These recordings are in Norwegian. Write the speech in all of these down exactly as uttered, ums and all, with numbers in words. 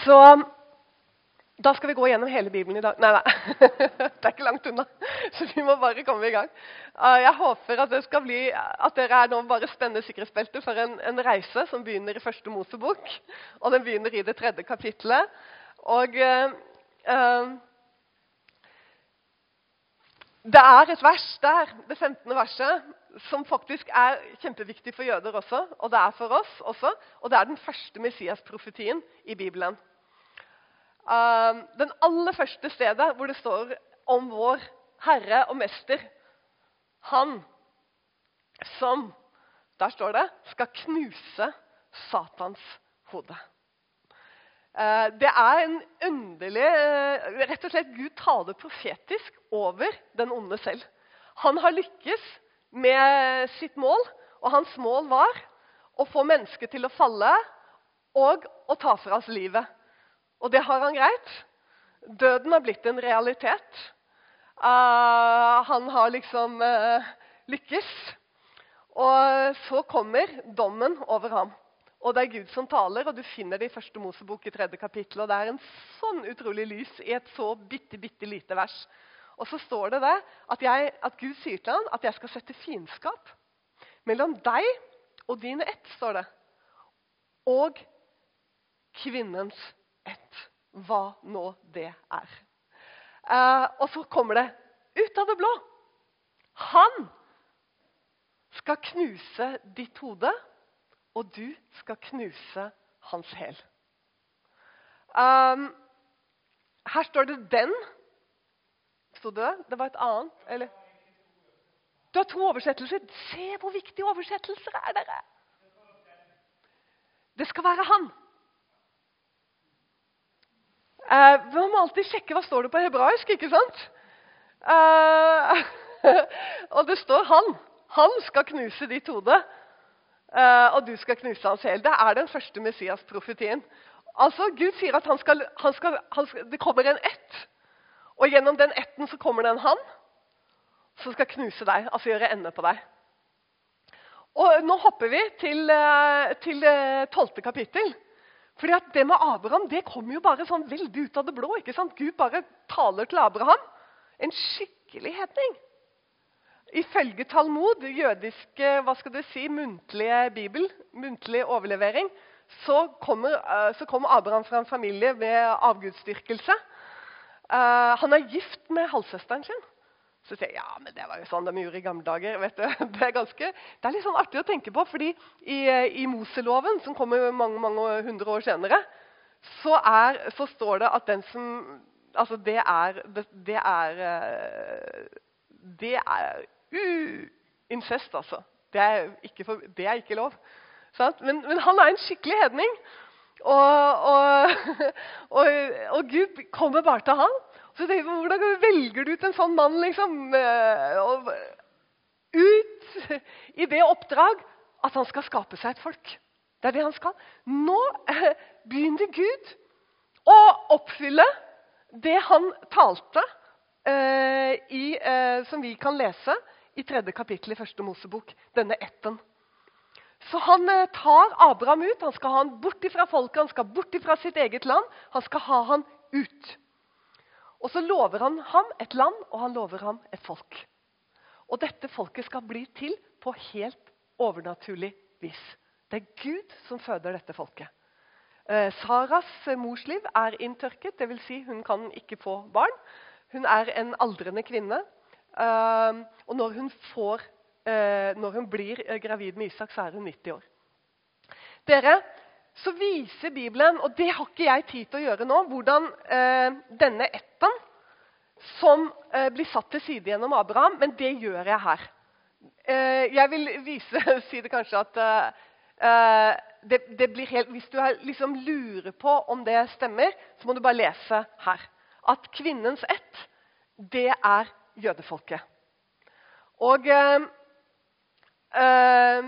Så da skal vi gå gjennom hele Bibelen i dag. Nei, nei. Det er ikke langt unna. Så vi må bare komme i gang. Jeg håper at, det skal bli, at dere er nå bare spennende sikkerhetsbelter for en, en reise som begynner i første Mosebok. Og den begynner i det tredje kapitlet. Og uh, uh, det er et vers der, det femtende verset, som faktisk er kjempeviktig for jøder også, og det er for oss også, og det er den første Messias-profetien i Bibelen. Uh, den aller første stedet hvor det står om vår Herre og Mester, han som, der står det, skal knuse Satans hode. Uh, det er en underlig, uh, rett og slett Gud taler profetisk over den onde selv. Han har lykkes med sitt mål, og hans mål var å få mennesket til å falle og å ta fra oss livet. Og det har han greit. Døden har blitt en realitet. Uh, han har liksom uh, lykkes. Og så kommer dommen over ham. Og det er Gud som taler, og du finner det i første Mosebok i tredje kapittel. Og det er en sånn utrolig lys i et så bitte, bitte lite vers. Og så står det det at, jeg, at Gud sier til ham at jeg skal sette fiendskap mellom deg og din ett, står det. Og kvinnens ett. Hva nå det er. Uh, og så kommer det ut av det blå. Han skal knuse ditt hode, og du skal knuse hans hæl. Um, her står det den. Stod det? Det var et annet, eller? Du har to oversettelser. Se hvor viktige oversettelser er dere. Det skal være han. Uh, vi må alltid sjekke hva står det på hebraisk, ikke sant? Uh, og det står han. Han skal knuse ditt hode, uh, og du skal knuse hans hæl. Det er den første Messias-profetien. Altså, Gud sier at han skal, han skal, han skal, det kommer en ett. Og gjennom den etten så kommer det en han som skal knuse deg, altså gjøre ende på deg. Og nå hopper vi til, til tolvte kapittel. Fordi at det med Abraham, det kommer jo bare sånn veldig ut av det blå, ikke sant? Gud bare taler til Abraham. En skikkelig hedning. Ifølge Talmud, jødiske, hva skal du si, muntlige bibel, muntlig overlevering, så kommer, så kommer Abraham fra en familie med avgudsdyrkelse. Uh, han er gift med halvsøsteren sin. Så sier jeg, ja, men det var jo sånn de gjorde i gamle dager. Vet du? Det er ganske, det er litt sånn artig å tenke på, fordi i, i Moseloven, som kommer mange, mange hundre år senere, så, er, så står det at den som, altså det er, det, det er, det er uh, incest, altså. Det er ikke, for, det er ikke lov. Sant? Men, men han er en skikkelig hedning. Og, og, og, og Gud kommer bare til han. Så tenker jeg, hvordan velger du ut en sånn mann liksom, og, ut i det oppdrag at han skal skape seg et folk? Det er det han skal. Nå eh, begynner Gud å oppfylle det han talte eh, i, eh, som vi kan lese i tredje kapittel i første Mosebok, denne etten. Så han eh, tar Abraham ut, han skal ha han bort fra folket, han skal bort fra sitt eget land, han skal ha han ut. Og så lover han ham et land, og han lover ham et folk. Og dette folket skal bli til på helt overnaturlig vis. Det er Gud som føder dette folket. Eh, Saras morsliv er inntørket, det vil si hun kan ikke få barn. Hun er en aldrende kvinne, eh, og når hun får når hun blir gravid med Isak, så er hun nitti år. Dere, så viser Bibelen, og det har ikke jeg tid til å gjøre nå, hvordan eh, denne etten som eh, blir satt til side gjennom Abraham, men det gjør jeg her. Eh, jeg vil vise, si det kanskje at eh, det, det blir helt, hvis du liksom lurer på om det stemmer, så må du bare lese her. At kvinnens ett, det er jødefolket. Og eh, Uh,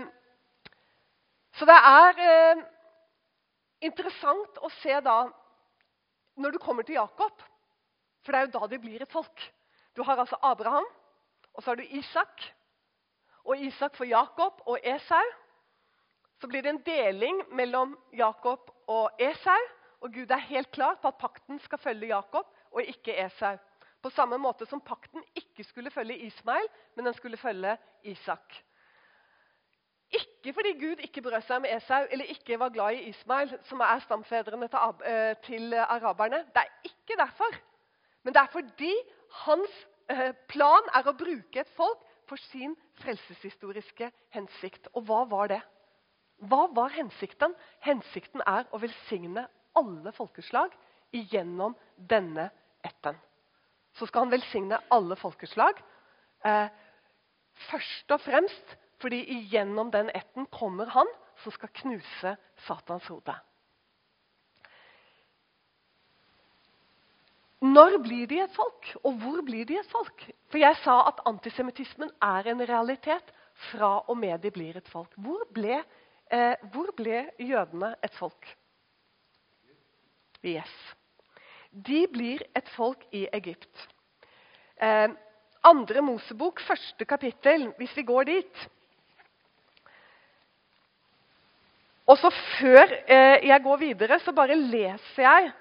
så det er uh, interessant å se da, når du kommer til Jakob, for det er jo da det blir et folk. Du har altså Abraham, og så har du Isak, og Isak for Jakob og Esau. Så blir det en deling mellom Jakob og Esau, Og Gud er helt klar på at pakten skal følge Jakob og ikke Esau. På samme måte som pakten ikke skulle følge Ismael, men den skulle følge Isak. Ikke fordi Gud ikke brød seg om Esau, eller ikke var glad i Ismael, som er stamfedrene til, til araberne. Det er ikke derfor. Men det er fordi hans plan er å bruke et folk for sin frelseshistoriske hensikt. Og hva var det? Hva var hensikten? Hensikten er å velsigne alle folkeslag igjennom denne etten. Så skal han velsigne alle folkeslag. Eh, først og fremst fordi igjennom den etten kommer han som skal knuse Satans hode. Når blir de et folk? Og hvor blir de et folk? For jeg sa at antisemitismen er en realitet fra og med de blir et folk. Hvor ble, eh, hvor ble jødene et folk? Yes. De blir et folk i Egypt. Eh, andre Mosebok, første kapittel, hvis vi går dit. Og så før eh, jeg går videre, så bare leser jeg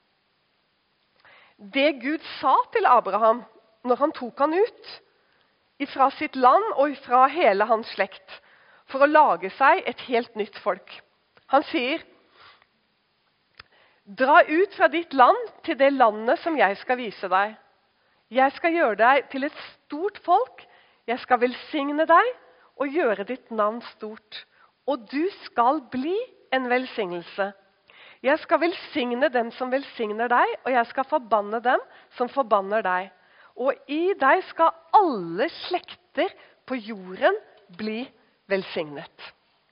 det Gud sa til Abraham når han tok han ut fra sitt land og fra hele hans slekt for å lage seg et helt nytt folk. Han sier, dra ut fra ditt land til det landet som jeg skal vise deg. Jeg skal gjøre deg til et stort folk, jeg skal velsigne deg og gjøre ditt navn stort. Og du skal bli en velsignelse. Jeg skal velsigne dem som velsigner deg, og jeg skal forbanne dem som forbanner deg. Og i deg skal alle slekter på jorden bli velsignet.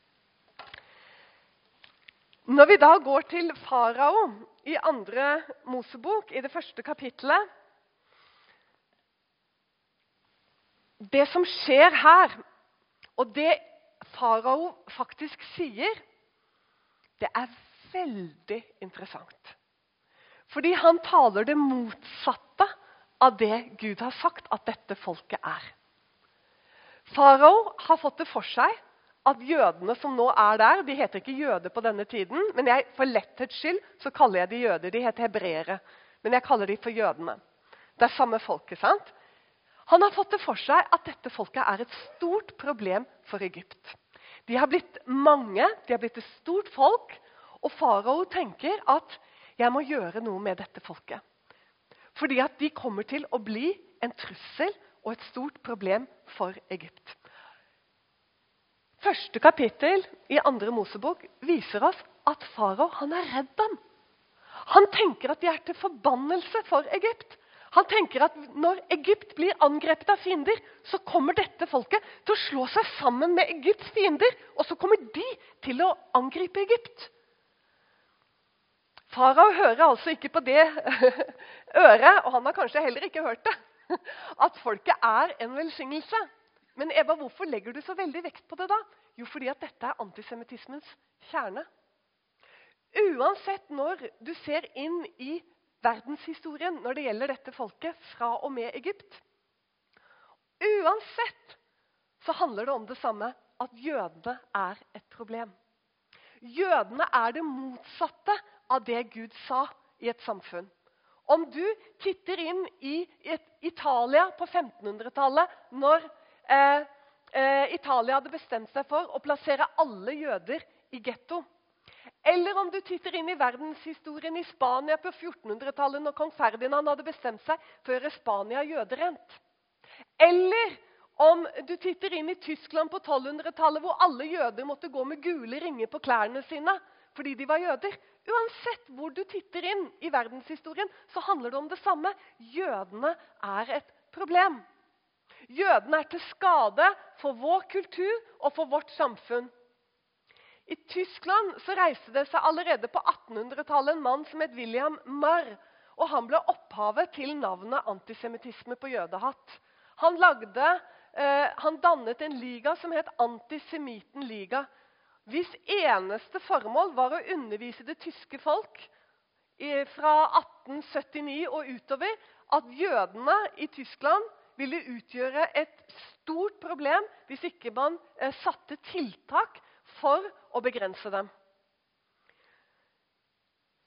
Når vi da går til farao i andre Mosebok, i det første kapittelet, det som skjer her, og det farao faktisk sier, det er veldig interessant. Fordi han taler det motsatte av det Gud har sagt at dette folket er. Farao har fått det for seg at jødene som nå er der, de heter ikke jøder på denne tiden, men jeg, for letthets skyld så kaller jeg de jøder, de heter hebreere, men jeg kaller de for jødene. Det er samme folket, sant? Han har fått det for seg at dette folket er et stort problem for Egypt. De har blitt mange, de har blitt et stort folk, og farao tenker at jeg må gjøre noe med dette folket. Fordi at de kommer til å bli en trussel og et stort problem for Egypt. Første kapittel i andre Mosebok viser oss at farao han er redd dem. Han tenker at de er til forbannelse for Egypt. Han tenker at når Egypt blir angrepet av fiender, så kommer dette folket til å slå seg sammen med Egypts fiender, og så kommer de til å angripe Egypt. Farao hører altså ikke på det øret, og han har kanskje heller ikke hørt det, at folket er en velsignelse. Men Eva, hvorfor legger du så veldig vekt på det da? Jo, fordi at dette er antisemitismens kjerne. Uansett når du ser inn i verdenshistorien når det gjelder dette folket fra og med Egypt, uansett så handler det om det samme, at jødene er et problem. Jødene er det motsatte av det Gud sa i et samfunn. Om du titter inn i et Italia på femtenhundretallet, når eh, eh, Italia hadde bestemt seg for å plassere alle jøder i ghetto, eller om du titter inn i verdenshistorien i Spania på fjortenhundretallet, når kong Ferdinand hadde bestemt seg for å gjøre Spania jøderent, eller om du titter inn i Tyskland på tolvhundretallet, hvor alle jøder måtte gå med gule ringer på klærne sine fordi de var jøder. Uansett hvor du titter inn i verdenshistorien, så handler det om det samme. Jødene er et problem. Jødene er til skade for vår kultur og for vårt samfunn. I Tyskland så reiste det seg allerede på attenhundretallet en mann som het William Marr, og han ble opphavet til navnet antisemitisme på jødehatt. Han, lagde, eh, han dannet en liga som het Antisemiten Liga, hvis eneste formål var å undervise det tyske folk i, fra atten syttini og utover, at jødene i Tyskland ville utgjøre et stort problem hvis ikke man eh, satte tiltak for å begrense dem.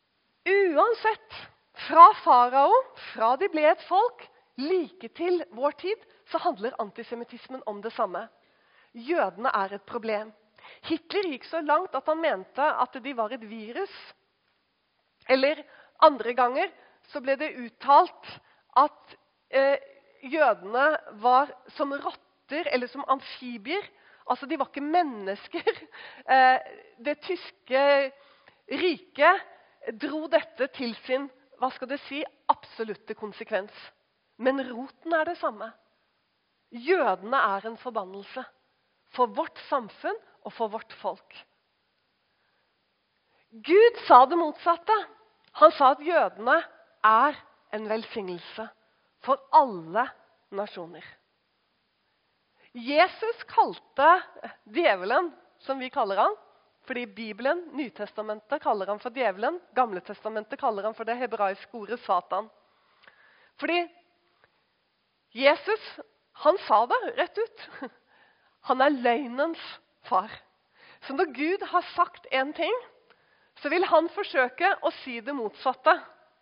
Uansett, fra farao, fra de ble et folk, like til vår tid, så handler antisemittismen om det samme. Jødene er et problem. Hitler gikk så langt at han mente at de var et virus. Eller andre ganger så ble det uttalt at eh, jødene var som rotter eller som amfibier. Altså, de var ikke mennesker. Eh, det tyske riket dro dette til sin, hva skal det si, absolutte konsekvens. Men roten er det samme. Jødene er en forbannelse for vårt samfunn og for vårt folk. Gud sa det motsatte. Han sa at jødene er en velsignelse for alle nasjoner. Jesus kalte djevelen, som vi kaller han, fordi Bibelen, Nytestamentet, kaller han for djevelen, Gamle testamentet kaller han for det hebraiske ordet Satan. Fordi Jesus, han sa det rett ut. Han er løgnens far. Så når Gud har sagt en ting, så vil han forsøke å si det motsatte.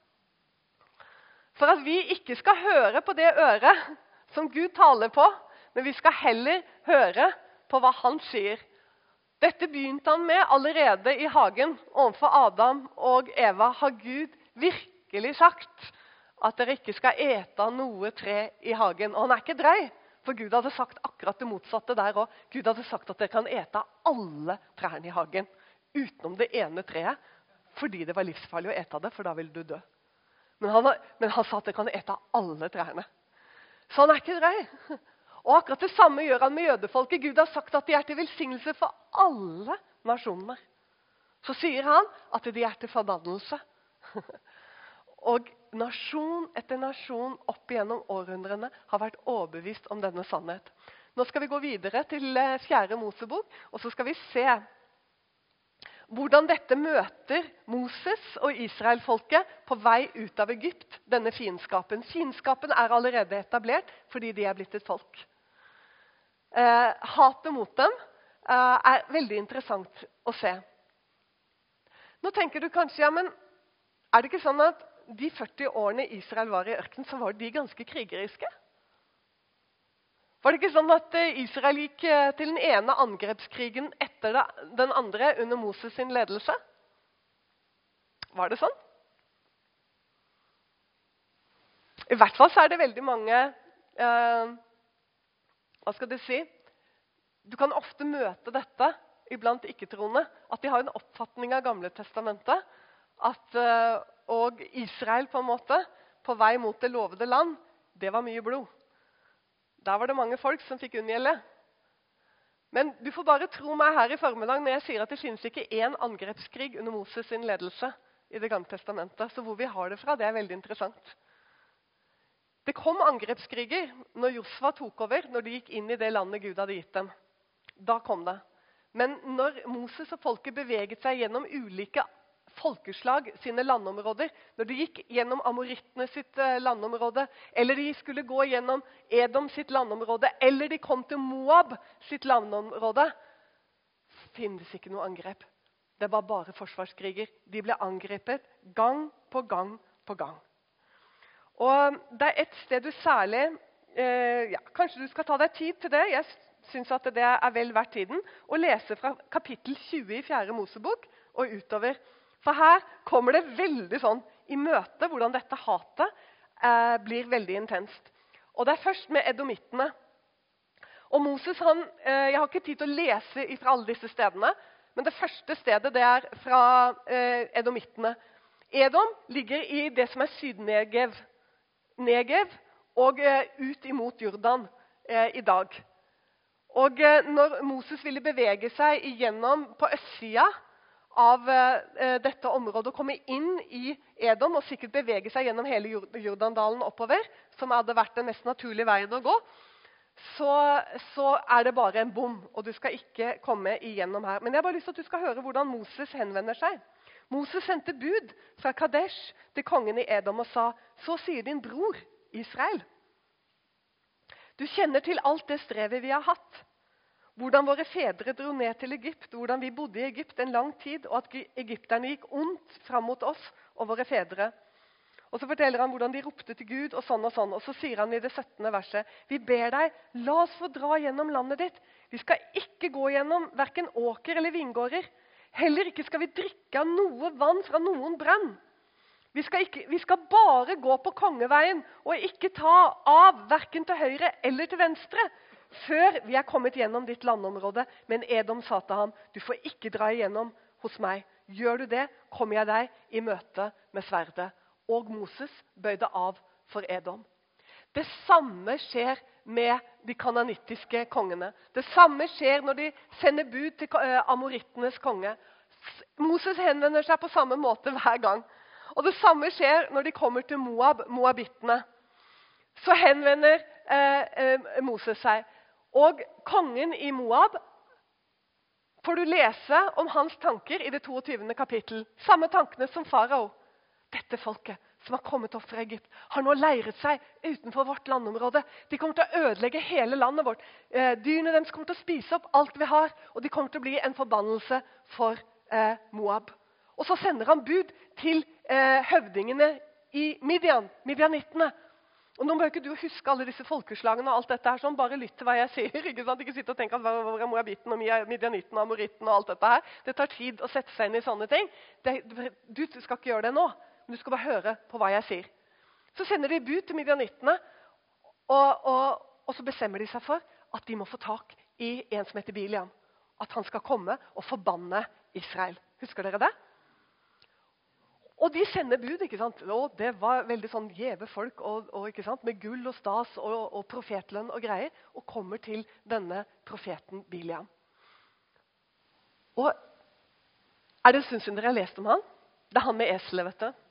For at vi ikke skal høre på det øret som Gud taler på, men vi skal heller høre på hva han sier. Dette begynte han med allerede i hagen. Overfor Adam og Eva har Gud virkelig sagt at dere ikke skal ete av noe tre i hagen. Og han er ikke drei, for Gud hadde sagt akkurat det motsatte der også. Gud hadde sagt at dere kan ete av alle trærne i hagen, utenom det ene treet, fordi det var livsfarlig å ete av det, for da ville du dø. Men han, men han sa at dere kan ete av alle trærne. Så han er ikke drei. Og akkurat det samme gjør han med jødefolket. Gud har sagt at de er til velsignelse for alle nasjoner. Så sier han at de er til forbannelse. Og nasjon etter nasjon opp igjennom århundrene har vært overbevist om denne sannhet. Nå skal vi gå videre til fjerde Mosebok, og så skal vi se hvordan dette møter Moses og Israelfolket på vei ut av Egypt, denne fiendskapen. Fiendskapen er allerede etablert fordi de er blitt et folk. Eh, hatet mot dem eh, er veldig interessant å se. Nå tenker du kanskje, ja, men er det ikke sånn at de førti årene Israel var i ørkenen, så var de ganske krigeriske? Var det ikke sånn at Israel gikk til den ene angrepskrigen etter den andre under Moses sin ledelse? Var det sånn? I hvert fall så er det veldig mange, eh, hva skal det si? Du kan ofte møte dette iblant ikke-troende, at de har en oppfatning av Gamle testamentet, at, eh, og Israel på en måte, på vei mot det lovede land, det var mye blod. Der var det mange folk som fikk unngjelde. Men du får bare tro meg her i formiddag når jeg sier at det finnes ikke én angrepskrig under Moses sin ledelse i det gamle testamentet. Så hvor vi har det fra, det er veldig interessant. Det kom angrepskriger når Josva tok over, når de gikk inn i det landet Gud hadde gitt dem. Da kom det. Men når Moses og folket beveget seg gjennom ulike folkeslag sine landområder, når de gikk gjennom Amorittene sitt landområde, eller de skulle gå gjennom Edom sitt landområde, eller de kom til Moab sitt landområde, finnes ikke noe angrep. Det var bare forsvarskriger. De ble angrepet gang på gang på gang. Og det er et sted du særlig, eh, ja, kanskje du skal ta deg tid til det, jeg synes at det er vel verdt tiden, å lese fra kapittel tjue i fjerde Mosebok og utover. For her kommer det veldig sånn i møte hvordan dette hatet eh, blir veldig intenst. Og det er først med edomittene. Og Moses, han, eh, jeg har ikke tid til å lese fra alle disse stedene, men det første stedet det er fra eh, edomittene. Edom ligger i det som er Sydnegev, Negev, og eh, ut imot Jordan eh, i dag. Og eh, når Moses ville bevege seg igjennom på østsida av eh, dette området og komme inn i Edom og sikkert bevege seg gjennom hele Jordandalen oppover, som hadde vært den mest naturlige veien å gå, så, så er det bare en bom, og du skal ikke komme igjennom her. Men jeg har bare lyst til at du skal høre hvordan Moses henvender seg. Moses sendte bud fra Kadesh til kongen i Edom og sa, så sier din bror Israel, du kjenner til alt det strevet vi har hatt, hvordan våre fedre dro ned til Egypt, hvordan vi bodde i Egypt en lang tid, og at egypterne gikk ondt fram mot oss og våre fedre. Og så forteller han hvordan de ropte til Gud, og sånn og sånn. Og så sier han i det syttende verset, vi ber deg, la oss få dra gjennom landet ditt. Vi skal ikke gå gjennom hverken åker eller vingårder. Heller ikke skal vi drikke av noe vann fra noen brann. Vi skal, ikke, vi skal bare gå på kongeveien, og ikke ta av hverken til høyre eller til venstre, før vi er kommet gjennom ditt landområde. Men Edom sa til ham, du får ikke dra igjennom hos meg. Gjør du det, kommer jeg deg i møte med sverdet. Og Moses bøyde av for Edom. Det samme skjer med de kananittiske kongene. Det samme skjer når de sender bud til amorittenes konge. Moses henvender seg på samme måte hver gang. Og det samme skjer når de kommer til Moab, moabittene. Så henvender eh, eh, Moses seg. Og kongen i Moab får du lese om hans tanker i det toogtyvende kapittel. Samme tankene som farao. Dette folket som har kommet opp fra Egypt, har nå leiret seg utenfor vårt landområde. De kommer til å ødelegge hele landet vårt. Eh, dyrene deres kommer til å spise opp alt vi har, og de kommer til å bli en forbannelse for eh, Moab. Og så sender han bud til eh, høvdingene i Midian, Midianittene. Og nå bør ikke du huske alle disse folkeslagene og alt dette her, sånn, bare lytt til hva jeg sier. Ikke sant? Ikke sitte og tenke at hvor er Moabitten og Midianitten og Amoritten og alt dette her. Det tar tid å sette seg inn i sånne ting. Det, du skal ikke gjøre det nå. Men du skal bare høre på hva jeg sier. Så sender de bud til Midianittene, og, og, og så bestemmer de seg for at de må få tak i en som heter Biliam. At han skal komme og forbanne Israel. Husker dere det? Og de sender bud, ikke sant? Og det var veldig sånn gjeve folk, og, og, ikke sant? Med gull og stas og, og profetlønn og greier, og kommer til denne profeten Biliam. Og er det en stund siden dere har lest om han? Det er han med eselet, vet du.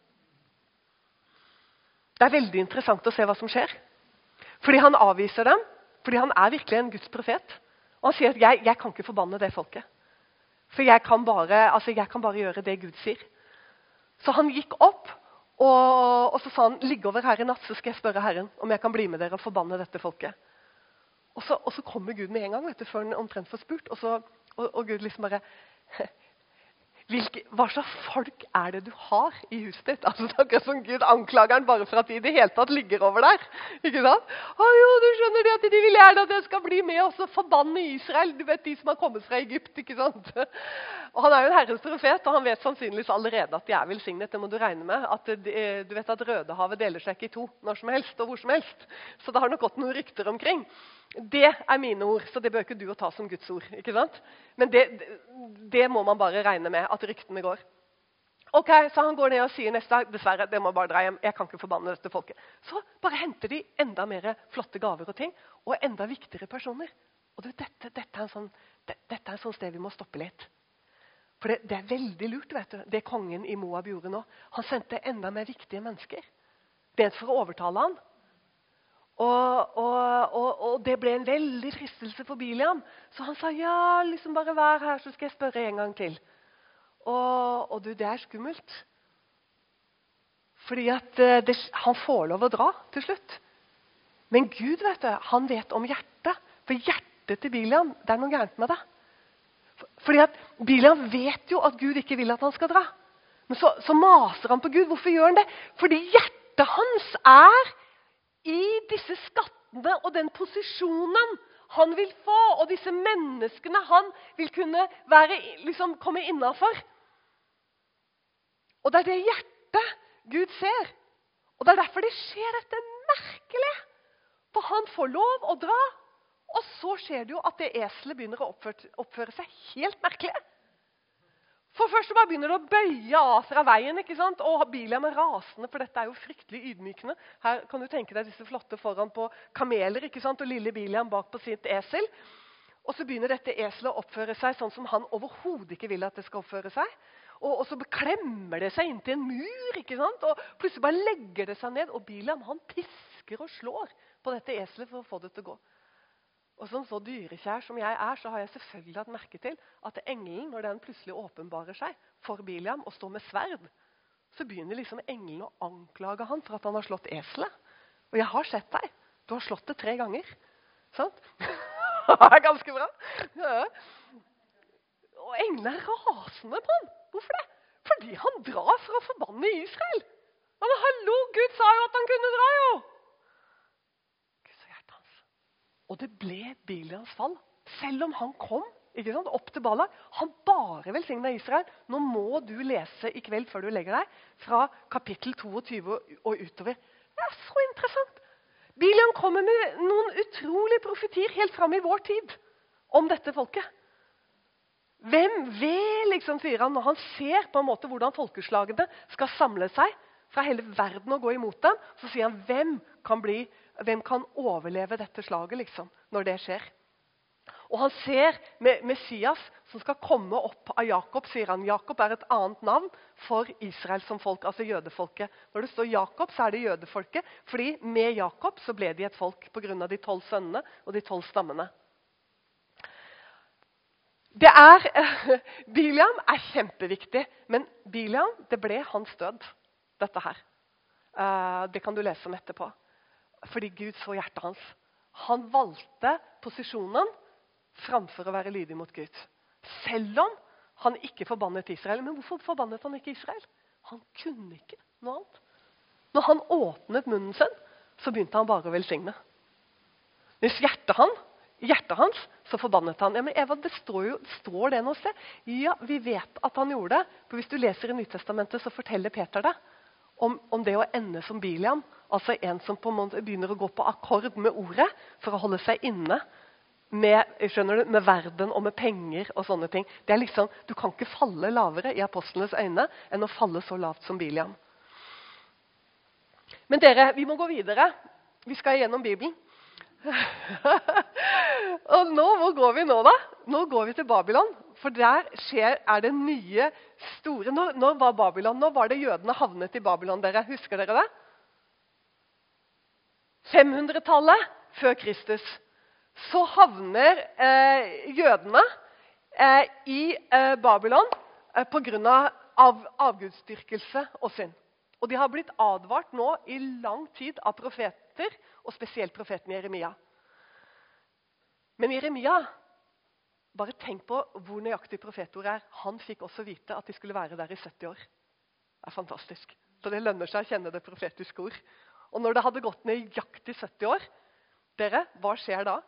Det er veldig interessant å se hva som skjer. Fordi han avviser dem, fordi han er virkelig en Guds profet. Og han sier at jeg, jeg kan ikke forbanne det folket. For jeg kan, bare, altså jeg kan bare gjøre det Gud sier. Så han gikk opp, og, og så sa han, ligg over her i natt, så skal jeg spørre Herren om jeg kan bli med dere og forbanne dette folket. Og så, og så kommer Gud med en gang, vet du, før han omtrent får spurt. Og, så, og, og Gud liksom bare... Hvilke, hva slags folk er det du har i huset ditt? Altså, det er akkurat som Gud anklager han bare for at de i det hele tatt ligger over der. Ikke sant? Å jo, du skjønner det at de vil gjerne at jeg skal bli med og så forbanne Israel. Du vet de som har kommet fra Egypt, ikke sant? Og han er jo en herrens profet, og han vet sannsynligvis allerede at de er velsignet. Det må du regne med. At de, du vet at Rødehavet deler seg ikke i to når som helst og hvor som helst. Så det har nok gått noen rykter omkring. Det er mine ord, så det bør ikke du å ta som Guds ord, ikke sant? Men det, det må man bare regne med, at ryktene går. Ok, så han går ned og sier neste dag, dessverre, det må bare dra hjem, jeg kan ikke forbanne dette folket. Så bare henter de enda mer flotte gaver og ting, og enda viktigere personer. Og det, dette, dette, er en sånn, det, dette er en sånn sted vi må stoppe litt. For det, det er veldig lurt, vet du, det kongen i Moab gjorde nå. Han sendte enda mer viktige mennesker. Det er for å overtale han. Og, og, og, og det ble en veldig fristelse for Biliam. Så han sa, ja, liksom bare vær her, så skal jeg spørre en gang til. Og, og du, det er skummelt. Fordi at det, han får lov å dra til slutt. Men Gud, vet du, han vet om hjertet. For hjertet til Biliam, det er noe gærent med det. Fordi at Biliam vet jo at Gud ikke vil at han skal dra. Men så, så maser han på Gud. Hvorfor gjør han det? Fordi hjertet hans er i disse skattene og den posisjonen han vil få, og disse menneskene han vil kunne være, liksom, komme innenfor. Og det er det hjertet Gud ser. Og det er derfor det skjer dette merkelig. For han får lov å dra, og så skjer det jo at det eselet begynner å oppføre, oppføre seg helt merkelig. For først så bare begynner det å bøye av fra veien, ikke sant? Og Biliam er rasende, for dette er jo fryktelig ydmykende. Her kan du tenke deg disse flotte foran på kameler, ikke sant? Og lille Biliam bak på sitt esel. Og så begynner dette eselet å oppføre seg sånn som han overhodet ikke vil at det skal oppføre seg. Og, og så klemmer det seg inntil en mur, ikke sant? Og plutselig bare legger det seg ned, og Biliam han pisker og slår på dette eselet for å få det til å gå. Og som så dyrekjær som jeg er, så har jeg selvfølgelig hatt merke til at engelen, når den plutselig åpenbarer seg for Biliam og står med sverd, så begynner liksom engelen å anklage han for at han har slått eselet. Og jeg har sett deg. Du har slått det tre ganger. Sant? Det er ganske bra. Ja. Og engelen er rasende på han. Hvorfor det? Fordi han drar for å forbanne Israel. Men hallo, Gud sa jo at han kunne dra, jo! Gud så hjertet hans. Og det ble Biliams fall. Selv om han kom ikke sant, opp til Balak, han bare velsignet Israel. Nå må du lese i kveld før du legger deg, fra kapittel tjueto og utover. Det er så interessant. Biliam kommer med noen utrolige profetier helt frem i vår tid om dette folket. Hvem vil, liksom, sier han, når han ser på en måte hvordan folkeslagene skal samle seg fra hele verden og gå imot dem, så sier han, hvem kan, bli, hvem kan overleve dette slaget, liksom, når det skjer? Og han ser med Messias som skal komme opp av Jakob, sier han. Jakob er et annet navn for Israel som folk, altså jødefolket. Når det står Jakob, så er det jødefolket, fordi med Jakob så ble de et folk på grunn av de tolv sønnene og de tolv stammene. Det er, Biliam er kjempeviktig, men Biliam, det ble hans død, dette her. Det kan du lese om etterpå. Fordi Gud så hjertet hans. Han valgte posisjonen framfor å være lydig mot Gud. Selv om han ikke forbannet Israel. Men hvorfor forbannet han ikke Israel? Han kunne ikke noe annet. Når han åpnet munnen sin, så begynte han bare å velsigne. Hvis hjertet han, hjertet hans, så forbannet han. Ja, men Eva, det står jo, står det noe sted? Ja, vi vet at han gjorde det. For hvis du leser i Nytestamentet, så forteller Peter det. Om, om det å ende som Biliam. Altså en som på en måte begynner å gå på akkord med ordet for å holde seg inne med, skjønner du, med verden og med penger og sånne ting. Det er liksom, du kan ikke falle lavere i apostlenes øyne enn å falle så lavt som Biliam. Men dere, vi må gå videre. Vi skal gjennom Bibelen. Og nå, hvor går vi nå da? Nå går vi til Babylon, for der skjer, er det nye store... Når, når var Babylon? Nå var det jødene havnet i Babylon, dere. Husker dere det? femhundretallet før Kristus. Så havner eh, jødene eh, i eh, Babylon eh, på grunn av, av avgudsdyrkelse og synd. Og de har blitt advart nå i lang tid av profeter, og spesielt profeten Jeremia. Men Jeremia, bare tenk på hvor nøyaktig profetord er. Han fikk også vite at de skulle være der i sytti år. Det er fantastisk. Så det lønner seg å kjenne det profetiske ord. Og når det hadde gått nøyaktig sytti år, dere, hva skjer da?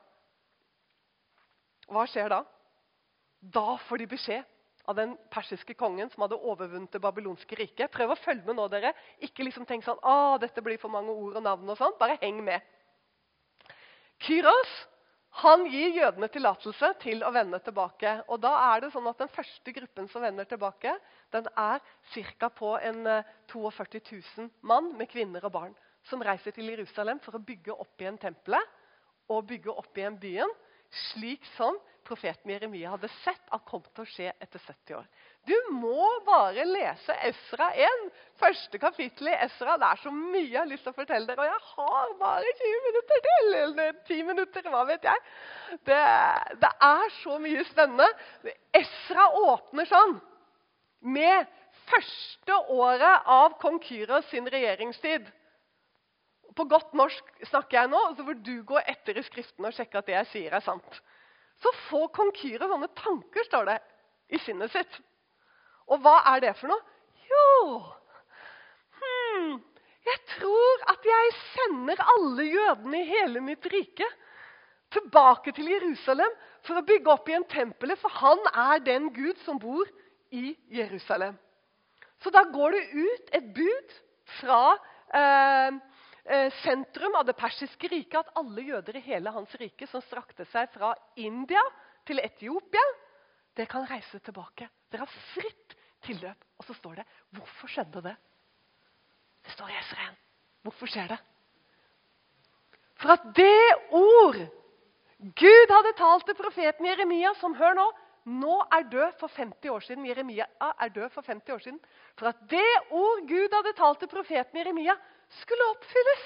Hva skjer da? Da får de beskjed av den persiske kongen som hadde overvunnet det babylonske riket. Prøv å følge med nå, dere. Ikke liksom tenk sånn, ah, dette blir for mange ord og navn og sånn. Bare heng med. Kyros, han gir jødene tillatelse til å vende tilbake. Og da er det sånn at den første gruppen som vender tilbake, den er cirka på en førtito tusen mann med kvinner og barn, som reiser til Jerusalem for å bygge opp igjen tempelet og bygge opp igjen byen, slik som profeten Jeremia hadde sett at kom til å skje etter sytti år. Du må bare lese Esra én, første kapittel i Esra. Det er så mye jeg har lyst til å fortelle dere, og jeg har bare tjue minutter til, eller ti minutter, hva vet jeg. Det, det er så mye spennende. Esra åpner sånn, med første året av kong Kyros sin regjeringstid. På godt norsk snakker jeg nå, så får du gå etter i skriften og sjekke at det jeg sier er sant. Så får kong Kyros sånne tanker, står det, i sinnet sitt. Og hva er det for noe? Jo, hmm, jeg tror at jeg sender alle jødene i hele mitt rike tilbake til Jerusalem for å bygge opp igjen tempelet, for han er den Gud som bor i Jerusalem. Så da går det ut et bud fra eh, sentrum av det persiske riket, at alle jøder i hele hans rike som strakte seg fra India til Etiopia, det kan reise tilbake. Dere har fritt tilløp. Og så står det, hvorfor skjedde det? Det står i Esra én. Hvorfor skjer det? For at det ord Gud hadde talt til profeten Jeremia, som hør nå, nå er død for femti år siden. Jeremia er død for femti år siden. For at det ord Gud hadde talt til profeten Jeremia, skulle oppfylles.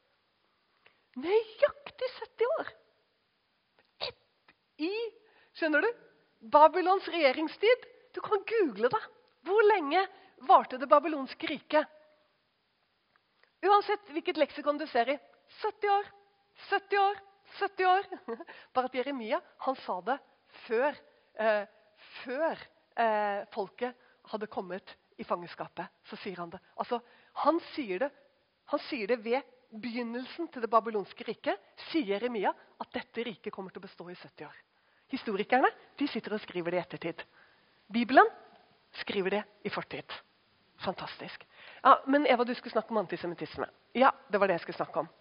Nøyaktig sytti år. Et i, skjønner du, Babylons regjeringstid. Du kan google det. Hvor lenge varte det babylonske riket? Uansett hvilket leksikon du ser i. sytti år, sytti år, sytti år. Bare at Jeremia, han sa det før, eh, før eh, folket hadde kommet i fangenskapet, så sier han det. Altså, han sier det, han sier det ved begynnelsen til det babylonske riket, sier Jeremia at dette riket kommer til å bestå i sytti år. Historikerne, de sitter og skriver det i ettertid. Bibelen skriver det i fortid. Fantastisk. Ja, men Eva, du skulle snakke om antisemitisme. Ja, det var det jeg skulle snakke om.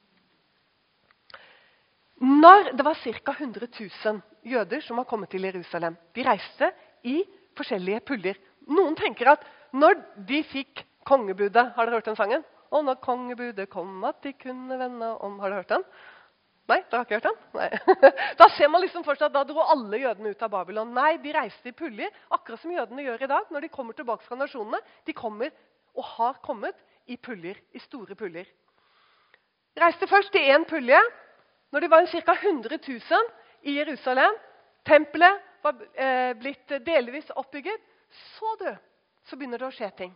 Når det var ca. hundre tusen jøder som var kommet til Jerusalem, de reiste i forskjellige puller. Noen tenker at når de fikk kongebudet, har dere hørt den sangen? Og når kongebudet kom at de kunne vende om, har dere hørt den? Nei, dere har ikke hørt den? Nei. Da ser man liksom først at da dro alle jødene ut av Babylon. Nei, de reiste i puller, akkurat som jødene gjør i dag. Når de kommer tilbake fra nasjonene, de kommer og har kommet i puller, i store puller. Reiste først i en pulje, når det var ca. hundre tusen i Jerusalem. Tempelet var eh, blitt delvis oppbygget. Så du, så begynner det å skje ting.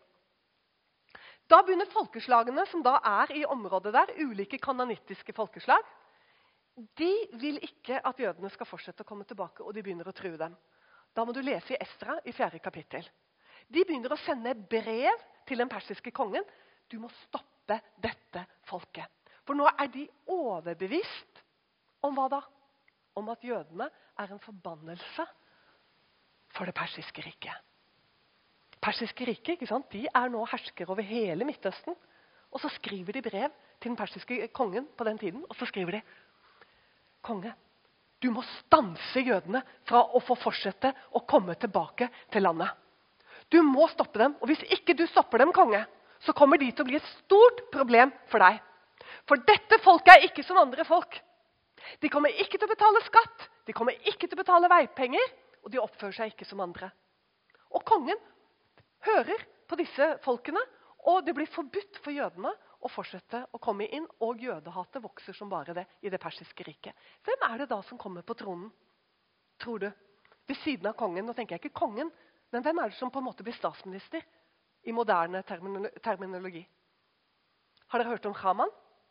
Da begynner folkeslagene, som da er i området der, ulike kananittiske folkeslag, de vil ikke at jødene skal fortsette å komme tilbake, og de begynner å true dem. Da må du lese i Estra i fjerde kapittel. De begynner å sende brev til den persiske kongen. Du må stoppe dette folket. For nå er de overbevist om hva da? Om at jødene er en forbannelse for det persiske riket. Persiske riket, ikke sant? De er nå hersker over hele Midtøsten. Og så skriver de brev til den persiske kongen på den tiden, og så skriver de: Konge, du må stanse jødene fra å få fortsette å komme tilbake til landet. Du må stoppe dem, og hvis ikke du stopper dem, konge, så kommer de til å bli et stort problem for deg. For dette folket er ikke som andre folk. De kommer ikke til å betale skatt, de kommer ikke til å betale veipenger, og de oppfører seg ikke som andre. Og kongen hører på disse folkene, og det blir forbudt for jødene å fortsette å komme inn, og jødehatet vokser som bare det i det persiske riket. Hvem er det da som kommer på tronen, tror du? Ved siden av kongen, nå tenker jeg ikke kongen, men hvem er det som på en måte blir statsminister i moderne terminologi? Har dere hørt om Haman?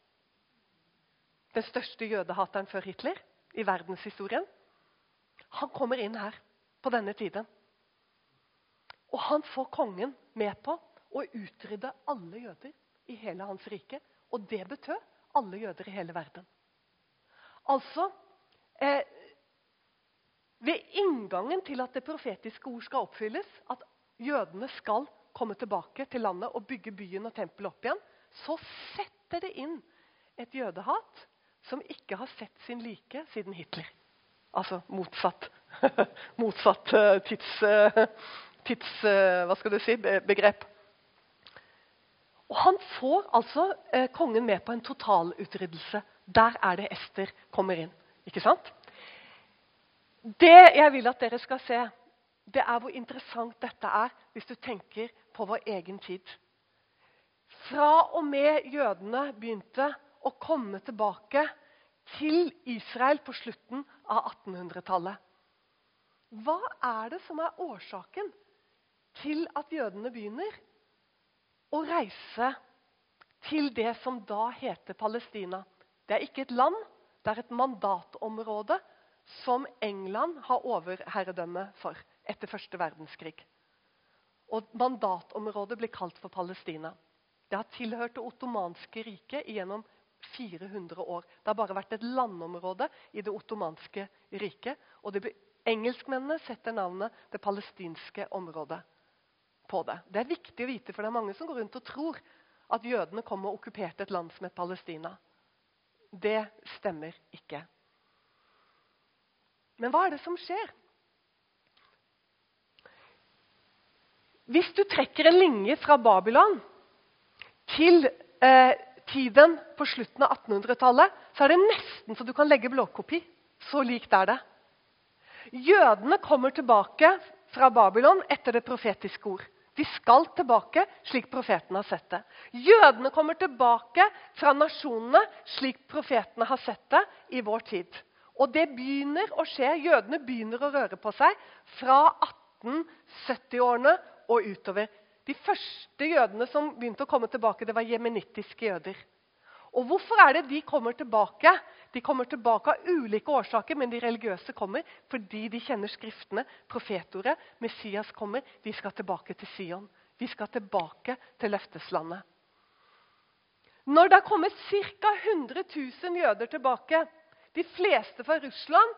Den største jødehateren før Hitler i verdenshistorien. Han kommer inn her på denne tiden. Og han får kongen med på å utrydde alle jøder i hele hans rike. Og det betød alle jøder i hele verden. Altså, eh, ved inngangen til at det profetiske ord skal oppfylles, at jødene skal komme tilbake til landet og bygge byen og tempelet opp igjen, så setter det inn et jødehat som ikke har sett sin like siden Hitler. Altså motsatt, motsatt tids, tids, hva skal du si, begrep. Og han får altså eh, kongen med på en totalutryddelse. Der er det Ester kommer inn. Ikke sant? Det jeg vil at dere skal se, det er hvor interessant dette er hvis du tenker på vår egen tid. Fra og med jødene begynte å komme tilbake til Israel på slutten av attenhundretallet. Hva er det som er årsaken til at jødene begynner å reise til det som da heter Palestina? Det er ikke et land, det er et mandatområde som England har overherredømme for etter første verdenskrig. Og mandatområdet blir kalt for Palestina. Det har tilhørt det ottomanske riket gjennom fire hundre år. Det har bare vært et landområde i det ottomanske riket, og det ble, engelskmennene setter navnet det palestinske området på det. Det er viktig å vite, for det er mange som går rundt og tror at jødene kom og okkuperte et land som het Palestina. Det stemmer ikke. Men hva er det som skjer? Hvis du trekker en linje fra Babylon til eh, tiden på slutten av attenhundretallet, så er det nesten så du kan legge blåkopi. Så likt er det. Jødene kommer tilbake fra Babylon etter det profetiske ord. De skal tilbake slik profetene har sett det. Jødene kommer tilbake fra nasjonene slik profetene har sett det i vår tid. Og det begynner å skje. Jødene begynner å røre på seg fra atten sytti-årene og utover. De første jødene som begynte å komme tilbake, det var jemenittiske jøder. Og hvorfor er det de kommer tilbake? De kommer tilbake av ulike årsaker, men de religiøse kommer fordi de kjenner skriftene, profetordet, Messias kommer, de skal tilbake til Sion, Vi skal tilbake til løfteslandet. Når det har kommet ca. hundre tusen jøder tilbake, de fleste fra Russland,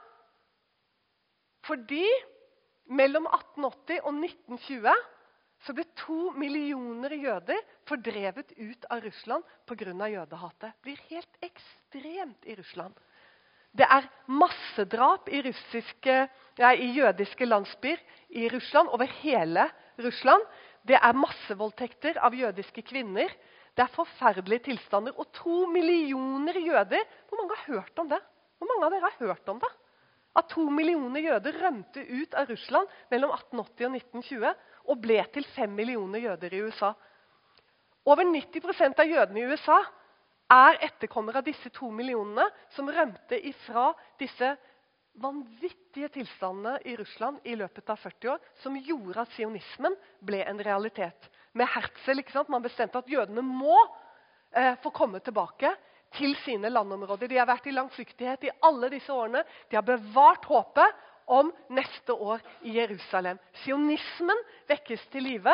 fordi mellom atten åtti og nitten tjue så ble to millioner jøder fordrevet ut av Russland på grunn av jødehatet. Det blir helt ekstremt i Russland. Det er massedrap i, russiske, ja, i jødiske landsbyer i Russland, over hele Russland. Det er massevoldtekter av jødiske kvinner. Det er forferdelige tilstander. Og to millioner jøder, hvor mange har hørt om det? Hvor mange av dere har hørt om det? At to millioner jøder rømte ut av Russland mellom atten åtti og nitten tjue, og ble til fem millioner jøder i U S A. Over nitti prosent av jødene i U S A er etterkommere av disse to millionene som rømte ifra disse vanvittige tilstandene i Russland i løpet av førti år, som gjorde at sionismen ble en realitet. Med Herzl, ikke sant? Man bestemte at jødene må eh, få komme tilbake til sine landområder. De har vært i langflyktighet i alle disse årene. De har bevart håpet om neste år i Jerusalem. Sionismen vekkes til live.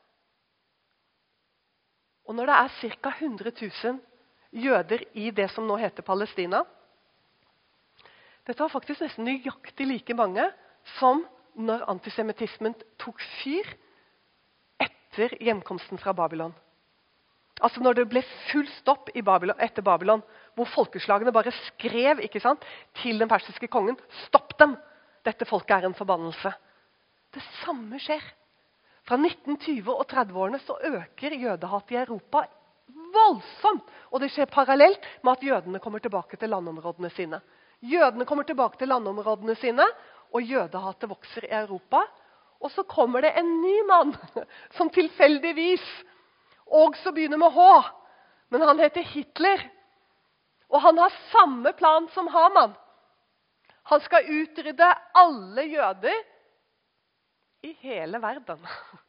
Og når det er ca. hundre tusen jøder i det som nå heter Palestina, dette var faktisk nesten nøyaktig like mange som når antisemitismen tok fyr etter hjemkomsten fra Babylon. Altså når det ble full stopp i Babylon, etter Babylon, hvor folkeslagene bare skrev, ikke sant, til den persiske kongen, stopp dem! Dette folket er en forbannelse. Det samme skjer. Fra nitten tjue- og tredve-årene så øker jødehat i Europa voldsomt. Og det skjer parallelt med at jødene kommer tilbake til landområdene sine. Jødene kommer tilbake til landområdene sine, og jødehatet vokser i Europa. Og så kommer det en ny mann, som tilfeldigvis også begynner med H. Men han heter Hitler. Og han har samme plan som Haman. Han skal utrydde alle jøder i hele verden.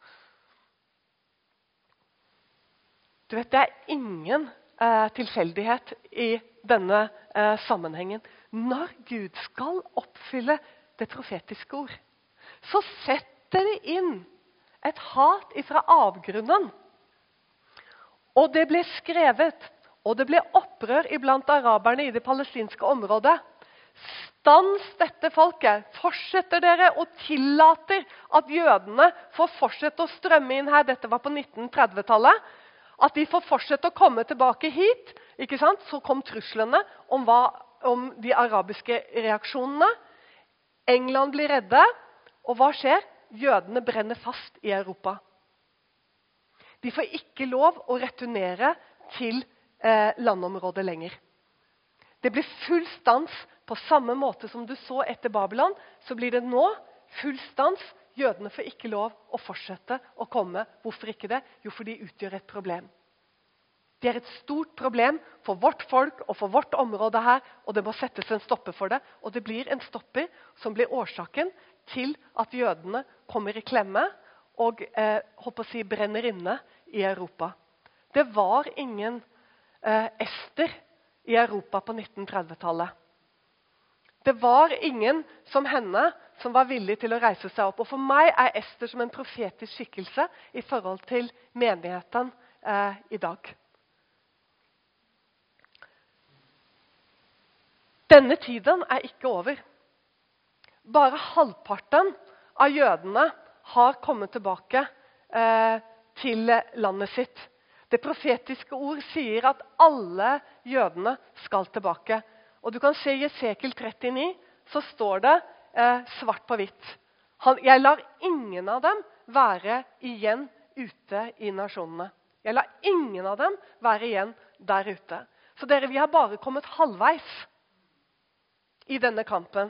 Du vet, det er ingen eh, tilfeldighet i denne eh, sammenhengen. Når Gud skal oppfylle det profetiske ord, så setter det inn et hat ifra avgrunnen. Og det ble skrevet, og det ble opprør iblant araberne i det palestinske området. Stans dette folket. Fortsetter dere og tillater at jødene får fortsette å strømme inn her, dette var på nitten tredve-tallet, at de får fortsette å komme tilbake hit, ikke sant? Så kom truslene om, hva, om de arabiske reaksjonene. England blir redde, og hva skjer? Jødene brenner fast i Europa. De får ikke lov å returnere til eh, landområdet lenger. Det blir full stans på samme måte som du så etter Babylon, så blir det nå full stans. Jødene får ikke lov å fortsette å komme. Hvorfor ikke det? Jo, for de utgjør et problem. Det er et stort problem for vårt folk og for vårt område her, og det må settes en stopper for det. Og det blir en stopper som blir årsaken til at jødene kommer i klemme og eh, håper å si, brenner inne i Europa. Det var ingen eh, Ester i Europa på nitten tredve-tallet. Det var ingen som henne som var villig til å reise seg opp. Og for meg er Ester som en profetisk skikkelse i forhold til menigheten eh, i dag. Denne tiden er ikke over. Bare halvparten av jødene har kommet tilbake eh, til landet sitt. Det profetiske ord sier at alle jødene skal tilbake. Og du kan se i Esekiel trettini, så står det eh, svart på hvitt. Han, jeg lar ingen av dem være igjen ute i nasjonene. Jeg lar ingen av dem være igjen der ute. Så dere, vi har bare kommet halvveis i denne kampen.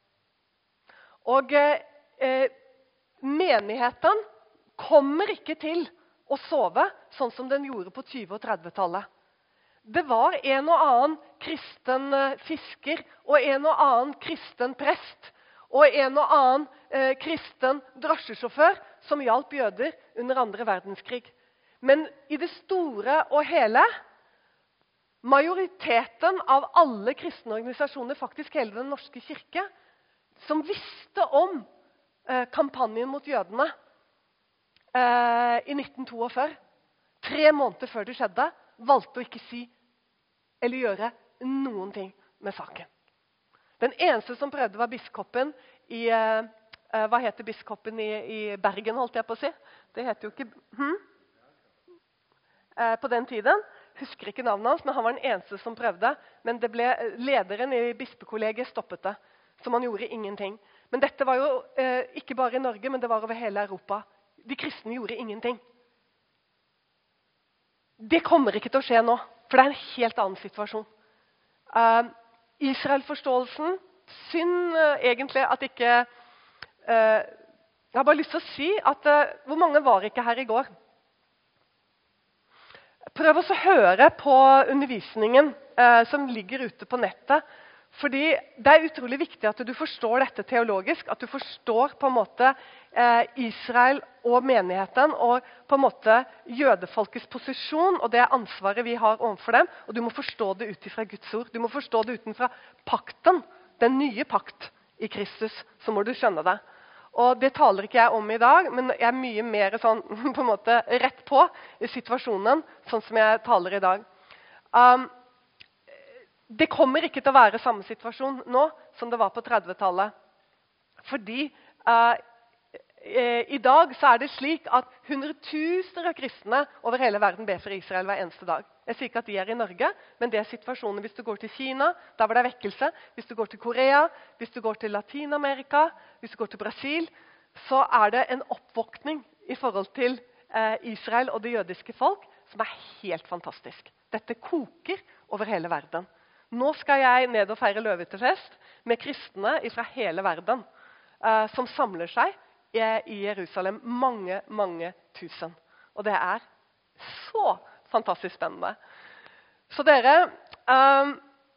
Og eh, menigheten kommer ikke til å sove sånn som den gjorde på tjue- og tredve-tallet. Det var en og annen kristen eh, fisker og en og annen kristen prest og en og annen eh, kristen drosjesjåfør som hjalp jøder under andre verdenskrig. Men i det store og hele, majoriteten av alle kristne organisasjoner, faktisk hele den norske kirke, som visste om eh, kampanjen mot jødene, eh, i nitten førti, tre måneder før det skjedde, valgte å ikke si eller gjøre noen ting med saken. Den eneste som prøvde var biskopen i, eh, hva heter biskopen i, i Bergen, holdt jeg på å si? Det heter jo ikke, hm? eh, på den tiden. Husker ikke navnet hans, men han var den eneste som prøvde. Men det ble, lederen i bispekollegiet stoppet det, så man gjorde ingenting. Men dette var jo eh, ikke bare i Norge, men det var over hele Europa. De kristne gjorde ingenting. Det kommer ikke til å skje nå, for det er en helt annen situasjon. Uh, Israel-forståelsen, synd uh, egentlig at ikke... Uh, jeg har bare lyst til å si at uh, hvor mange var ikke her i går? Prøv også å høre på undervisningen uh, som ligger ute på nettet. Fordi det er utrolig viktig at du forstår dette teologisk, at du forstår på en måte eh, Israel og menigheten, og på en måte jødefolkets posisjon, og det ansvaret vi har overfor dem. Og du må forstå det ut fra Guds ord. Du må forstå det utenfra pakten, den nye pakt i Kristus, så må du skjønne det. Og det taler ikke jeg om i dag, men jeg er mye mer sånn, på en måte rett på i situasjonen, sånn som jeg taler i dag. Um, Det kommer ikke til å være samme situasjon nå som det var på trettitallet. Fordi uh, i dag så er det slik at hundretusener av kristne over hele verden ber for Israel hver eneste dag. Jeg sier ikke at de er i Norge, men det er situasjonen. Hvis du går til Kina, der var det vekkelse. Hvis du går til Korea, hvis du går til Latin-Amerika, hvis du går til Brasil, så er det en oppvåkning i forhold til uh, Israel og det jødiske folk som er helt fantastisk. Dette koker over hele verden. Nå skal jeg ned og feire løvetefest med kristne fra hele verden uh, som samler seg i, i Jerusalem. Mange, mange tusen. Og det er så fantastisk spennende. Så dere, um,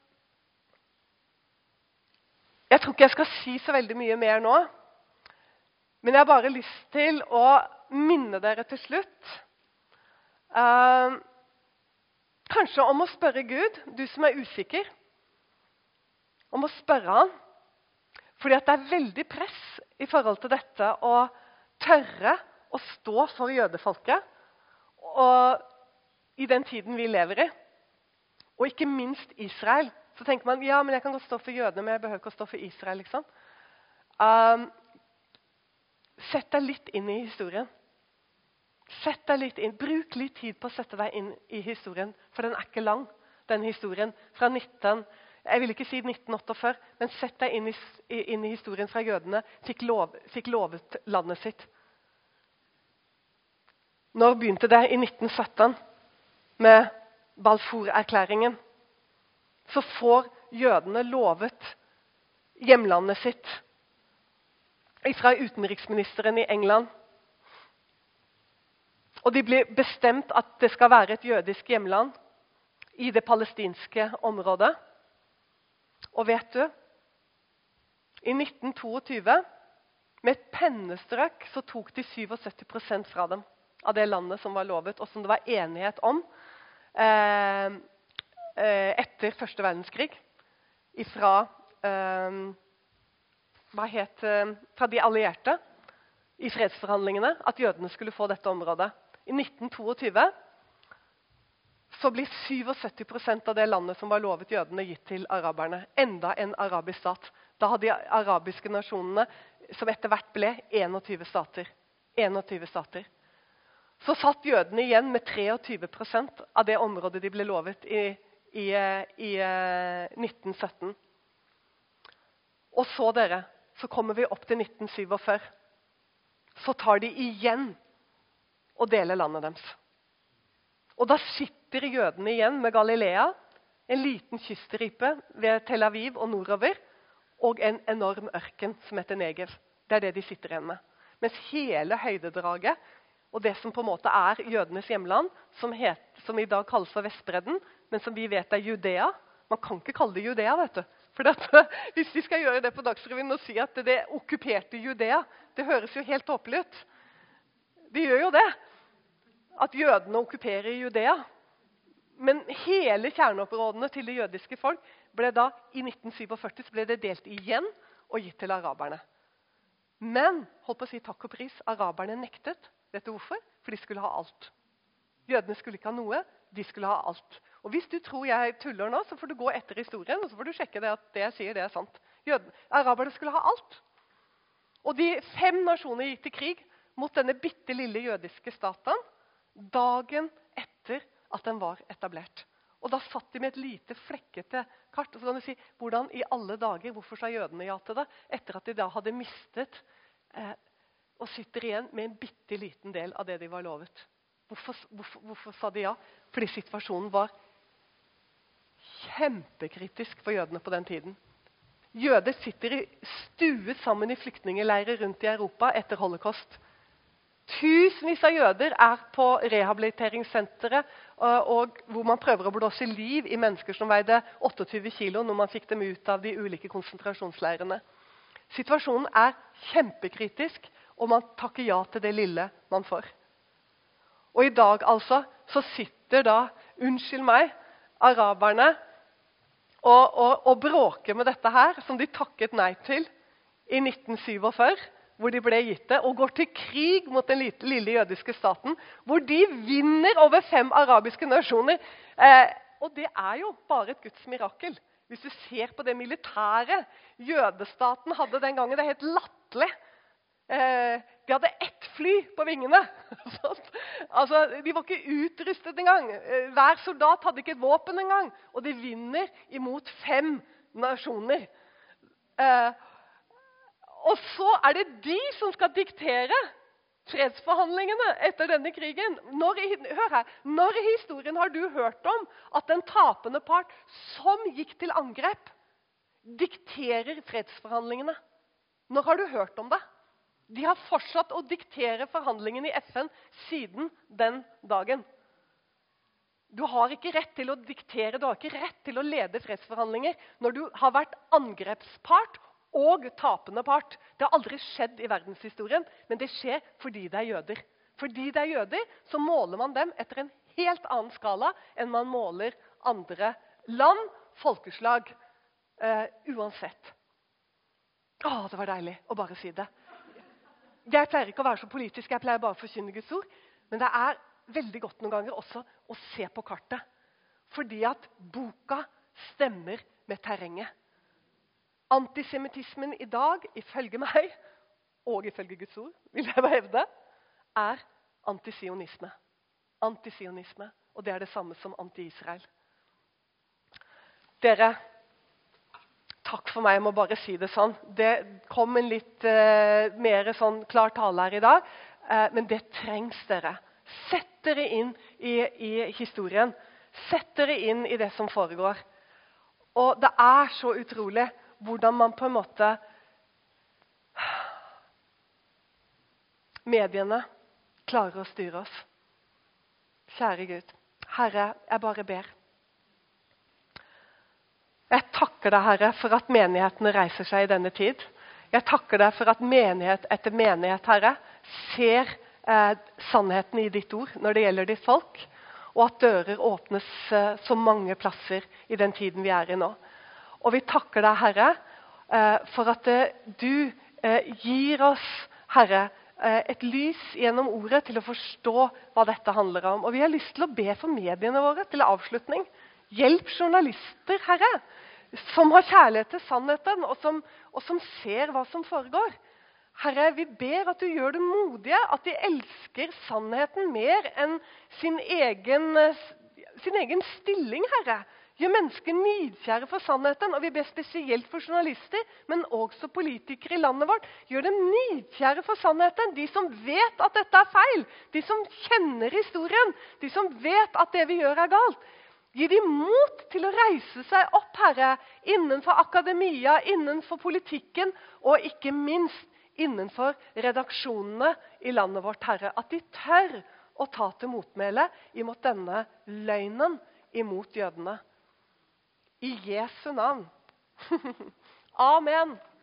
jeg tror ikke jeg skal si så veldig mye mer nå, men jeg har bare lyst til å minne dere til slutt. Um, Kanskje om å spørre Gud, du som er usikker, om å spørre han. Fordi at det er veldig press i forhold til dette å tørre å stå for jødefolket og i den tiden vi lever i. Og ikke minst Israel. Så tenker man, ja, men jeg kan godt stå for jødene, men jeg behøver ikke å stå for Israel, liksom. Um, sett deg litt inn i historien. Sett deg litt inn, bruk litt tid på å sette deg inn i historien, for den er ikke lang, den historien fra nitten, jeg vil ikke si nitten førtiåtte, men sett deg inn i, inn i historien fra jødene, fikk, lov, fikk lovet landet sitt. Når begynte det? I nitten sytten, med Balfour-erklæringen. Så får jødene lovet hjemlandet sitt, fra utenriksministeren i England. Og det blir bestemt at det skal være et jødisk hjemland i det palestinske området. Og vet du, i nitten tjueto, med et pennestrøk, så tok de syttisju prosent fra dem av det landet som var lovet, og som det var enighet om eh, etter første verdenskrig, ifra, eh, hva het, fra de allierte i fredsforhandlingene, at jødene skulle få dette området. I nitten tjueto så blir syttisju prosent av det landet som var lovet jødene gitt til araberne. Enda en arabisk stat. Da hadde de arabiske nasjonene, som etter hvert ble tjueen stater. tjueen stater. Så satt jødene igjen med tjuetre prosent av det området de ble lovet i, i, i, i nitten sytten. Og så dere, så kommer vi opp til nitten syttiåtte. Så tar de igjen og deler landet deres. Og da sitter jødene igjen med Galilea, en liten kyststripe ved Tel Aviv og nordover, og en enorm ørken som heter Negev. Det er det de sitter igjen med. Mens hele høydedraget, og det som på en måte er jødenes hjemland, som, het, som i dag kalles for Vestbredden, men som vi vet er Judea. Man kan ikke kalle det Judea, vet du. For dette, hvis vi skal gjøre det på Dagsrevyen og si at det okkuperte Judea, det høres jo helt tåpelig ut. De gjør jo det, at jødene okkuperer Judea. Men hele kjerneområdene til det jødiske folk ble da, i nitten syttiåtte, ble det delt igjen og gitt til araberne. Men, hold på å si takk og pris, araberne nektet. Vet du hvorfor? For de skulle ha alt. Jødene skulle ikke ha noe, de skulle ha alt. Og hvis du tror jeg tuller nå, så får du gå etter historien, og så får du sjekke det at det jeg sier, det er sant. Jøden, araberne skulle ha alt. Og de fem nasjoner gikk til krig mot denne bitte lille jødiske staten dagen etter at den var etablert. Og da satt de med et lite flekkete kart. Og så kan du si, hvordan i alle dager, hvorfor sa jødene ja til det? Etter at de da hadde mistet eh, og sitter igjen med en bitte liten del av det de var lovet. Hvorfor, hvorfor, hvorfor sa de ja? Fordi situasjonen var kjempekritisk for jødene på den tiden. Jøder sitter i stuet sammen i flyktningeleirer rundt i Europa etter holocaust. Tusenvis av jøder er på rehabiliteringssenteret, og, og hvor man prøver å blåse liv i mennesker som veide tjueåtte kilo når man fikk dem ut av de ulike konsentrasjonsleirene. Situasjonen er kjempekritisk, og man takker ja til det lille man får. Og i dag altså, så sitter da, unnskyld meg, araberne og, og, og bråker med dette her, som de takket nei til i nitten syttifire, hvor de ble gitt det, og går til krig mot den lille, lille jødiske staten, hvor de vinner over fem arabiske nasjoner. Eh, og det er jo bare et Guds mirakel. Hvis du ser på det militære jødestaten hadde den gangen, det er helt latterlig. Eh, de hadde ett fly på vingene. altså, de var ikke utrustet engang. Eh, hver soldat hadde ikke et våpen engang. Og de vinner imot fem nasjoner. Eh, og så er det de som skal diktere fredsforhandlingene etter denne krigen. Når, hør her, når i historien har du hørt om at den tapende part som gikk til angrep, dikterer fredsforhandlingene? Når har du hørt om det? De har fortsatt å diktere forhandlingene i F N siden den dagen. Du har ikke rett til å diktere, du har ikke rett til å lede fredsforhandlinger når du har vært angrepspart og tapende part. Det har aldri skjedd i verdenshistorien, men det skjer fordi det er jøder. Fordi det er jøder, så måler man dem etter en helt annen skala enn man måler andre land, folkeslag, uh, uansett. Å, det var deilig å bare si det. Jeg pleier ikke å være så politisk, jeg pleier bare å forkynne Guds ord, men det er veldig godt noen ganger også å se på kartet. Fordi at boka stemmer med terrenget. Antisemitismen i dag, ifølge meg, og ifølge Guds ord, vil jeg bare hevde, er antisionisme. Antisionisme, og det er det samme som anti-Israel. Dere, takk for meg, jeg må bare si det sånn. Det kom en litt eh, mer sånn klar tale her i dag, eh, men det trengs dere. Sett dere inn i, i historien. Sett dere inn i det som foregår. Og det er så utrolig hvordan man på en måte mediene klarer å styre oss. Kjære Gud, Herre, jeg bare ber. Jeg takker deg, Herre, for at menighetene reiser seg i denne tid. Jeg takker deg for at menighet etter menighet, Herre, ser eh, sannheten i ditt ord når det gjelder ditt folk, og at dører åpnes eh, så mange plasser i den tiden vi er i nå. Og vi takker deg, Herre, for at du gir oss, Herre, et lys gjennom ordet til å forstå hva dette handler om. Og vi har lyst til å be for mediene våre til avslutning. Hjelp journalister, Herre, som har kjærlighet til sannheten, og som, og som ser hva som foregår. Herre, vi ber at du gjør det modige, at de elsker sannheten mer enn sin egen, sin egen stilling, Herre. Gjør mennesker nidkjære for sannheten, og vi ber spesielt for journalister, men også politikere i landet vårt. Gjør dem nidkjære for sannheten, de som vet at dette er feil, de som kjenner historien, de som vet at det vi gjør er galt. Gi dem mot til å reise seg opp, Herre, innenfor akademia, innenfor politikken, og ikke minst innenfor redaksjonene i landet vårt, Herre. At de tør å ta til motmæle imot denne løgnen imot jødene. I Jesu navn. Amen.